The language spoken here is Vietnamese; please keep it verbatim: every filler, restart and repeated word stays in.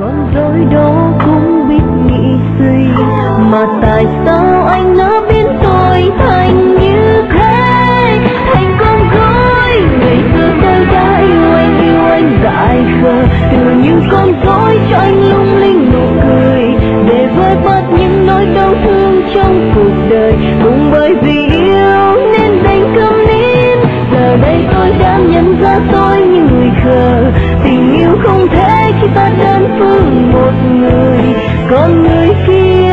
con dối đó cũng biết nghĩ suy, mà tại sao anh nỡ biến tôi thành như thế, thành con dối. Ngày xưa tôi đã yêu anh, yêu anh dại khờ, từ những con dối cho anh lung linh nụ cười, để vơi bớt những nỗi đau thương trong cuộc đời. Cũng bởi vì yêu nên đành câm nín, giờ đây tôi đã nhận ra tôi như người khờ. Tình yêu không thể khi ta đơn phương một người, còn người kia